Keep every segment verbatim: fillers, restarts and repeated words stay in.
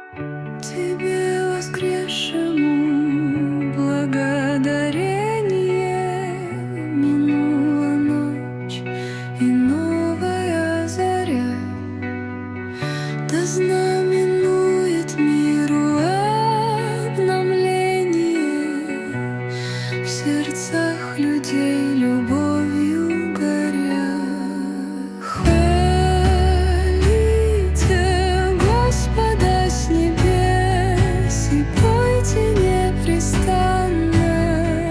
Тебе воскресшему благодарение. Минула ночь и новая заря, да знаменует миру обновление в сердцах людей любовью горя. Хвалите Господа с небес и пойте непрестанно.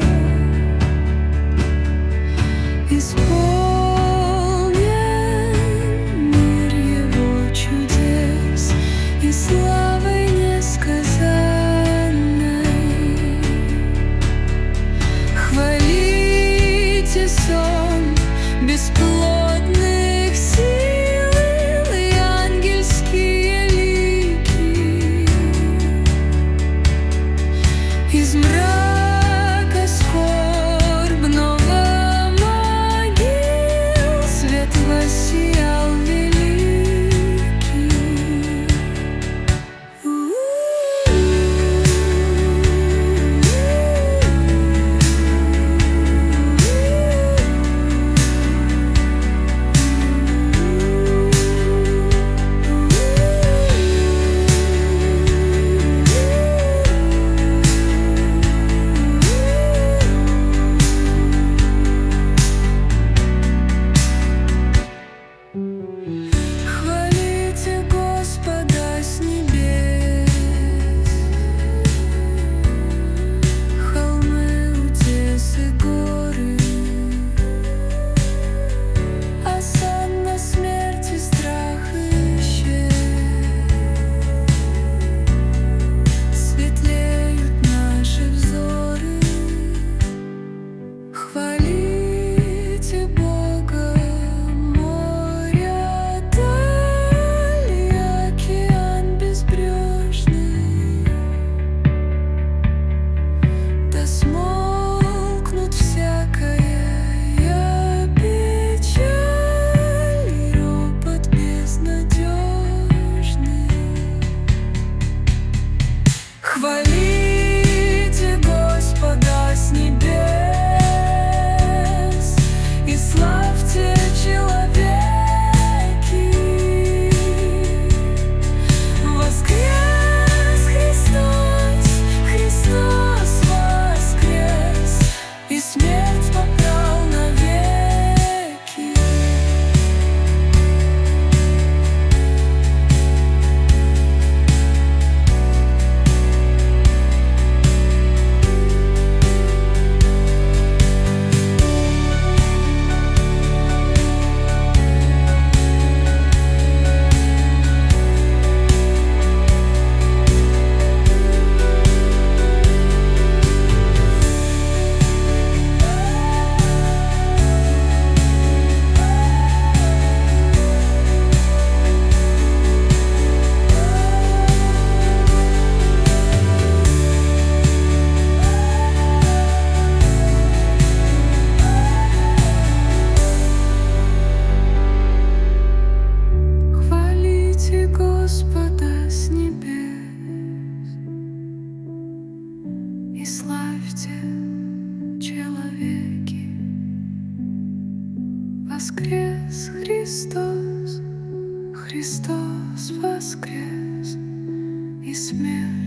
Исполнен мир Его чудес и славой несказанной. Хвалите сон бесплодных сил и ангельские лики. Из мрака скорбного могил свет воссиял великий. Хвалите Господа с небес, холмы, утесы, горы, осадна смерти, страх исчез. Светлеют наши взоры. Хвалите Бога, море, даль и океан безбрежный. Да смолкнут всякая печаль и ропот безнадежный. Хвалите Господа с небес и славьте, человеки. Воскрес Христос, Христос воскрес, и смерть попрал навеки. Хвалите Господа с небес и славьте, человеки. Воскрес Христос, Христос воскрес, и смерть